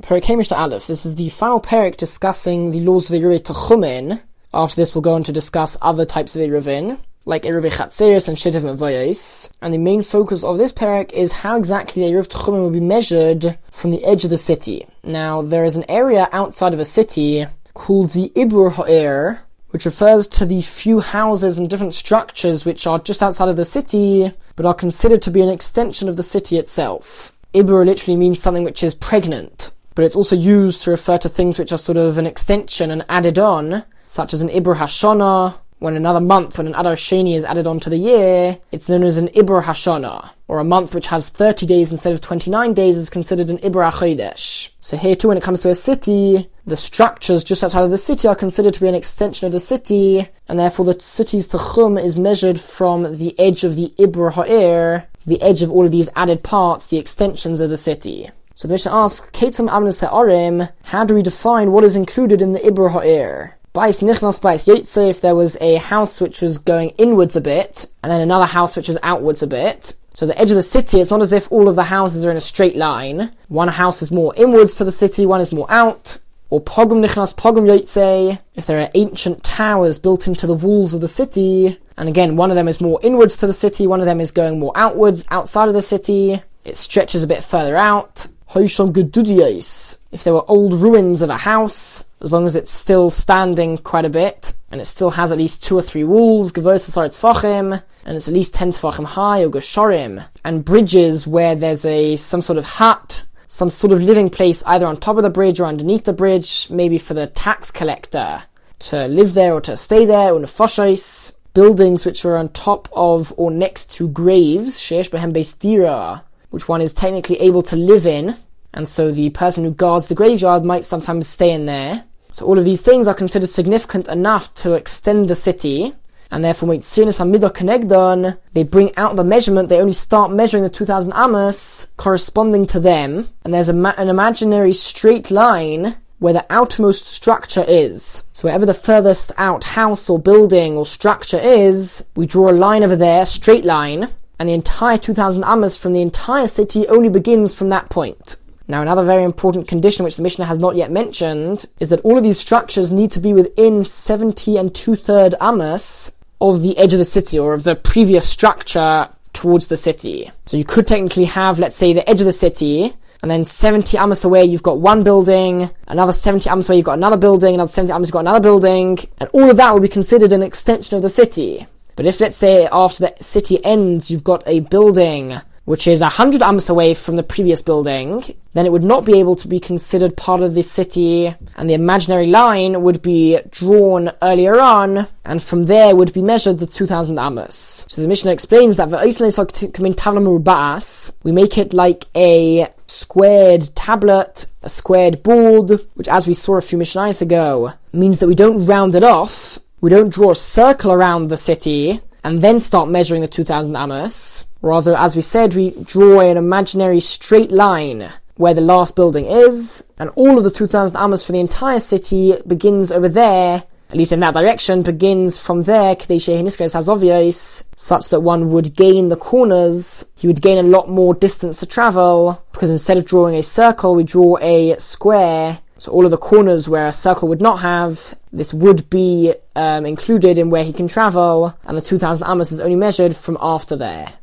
Perek Hey Mishnah Aleph. This is the final perek discussing the laws of Eruv Techumen. After this, we'll go on to discuss other types of Eruvin, like Eruv Chatzeris and Shittiv Mevayos. And the main focus of this perek is how exactly the Eruv Techumen will be measured from the edge of the city. Now, there is an area outside of a city called the Ibur Ha'er, which refers to the few houses and different structures which are just outside of the city, but are considered to be an extension of the city itself. Ibur literally means something which is pregnant, but it's also used to refer to things which are sort of an extension and added on, such as an Ibur Hashana. When another month, when an Adar Sheni is added onto the year, it's known as an Ibur Hashana, or a month which has 30 days instead of 29 days is considered an Ibur HaChodesh. So here too, when it comes to a city, the structures just outside of the city are considered to be an extension of the city, and therefore the city's Techum is measured from the edge of the Ibur Ha'er, the edge of all of these added parts, the extensions of the city. So the Mishnah asks, Ketzam Amnes Ha'arim, how do we define what is included in the Ibur Ha'er? Bais Nichnas Bais Yotze, if there was a house which was going inwards a bit, and then another house which was outwards a bit. So the edge of the city, it's not as if all of the houses are in a straight line. One house is more inwards to the city, one is more out. Or Pogum Nichnas Pogum Yotze, if there are ancient towers built into the walls of the city, and again, one of them is more inwards to the city, one of them is going more outwards, outside of the city. It stretches a bit further out. Hoisham Gedudiyos, if there were old ruins of a house, as long as it's still standing quite a bit, and it still has at least 2 or 3 walls, Gevos Asar Tfachim, and it's at least 10 Tfachim high, or Geshorim, and bridges where there's some sort of hut, some sort of living place either on top of the bridge or underneath the bridge, maybe for the tax collector to live there or to stay there, or Nefashos, buildings which are on top of or next to graves, Sheesh Behem Beis Dira, which one is technically able to live in, and so the person who guards the graveyard might sometimes stay in there. So all of these things are considered significant enough to extend the city, and therefore they bring out the measurement, they only start measuring the 2,000 amos corresponding to them, and there's an imaginary straight line where the outermost structure is. So wherever the furthest out house or building or structure is, we draw a line over there, straight line, and the entire 2,000 amos from the entire city only begins from that point. Now, another very important condition which the Mishnah has not yet mentioned is that all of these structures need to be within 70 2/3 amos of the edge of the city, or of the previous structure towards the city. So you could technically have, let's say, the edge of the city, and then 70 amos away you've got one building, another 70 amos away you've got another building, another 70 amos you've got another building, and all of that would be considered an extension of the city. But if, let's say, after the city ends, you've got a building which is 100 amos away from the previous building, then it would not be able to be considered part of this city, and the imaginary line would be drawn earlier on, and from there would be measured the 2,000 amos. So the Mishnah explains that we make it like a squared tablet, a squared board, which, as we saw a few Mishnayos ago, means that we don't round it off, we don't draw a circle around the city, and then start measuring the 2,000 amos. Rather, as we said, we draw an imaginary straight line where the last building is, and all of the 2,000 amos for the entire city begins over there, at least in that direction, begins from there, such that one would gain the corners, he would gain a lot more distance to travel, because instead of drawing a circle, we draw a square. So all of the corners where a circle would not have, this would be included in where he can travel, and the 2,000 amos is only measured from after there.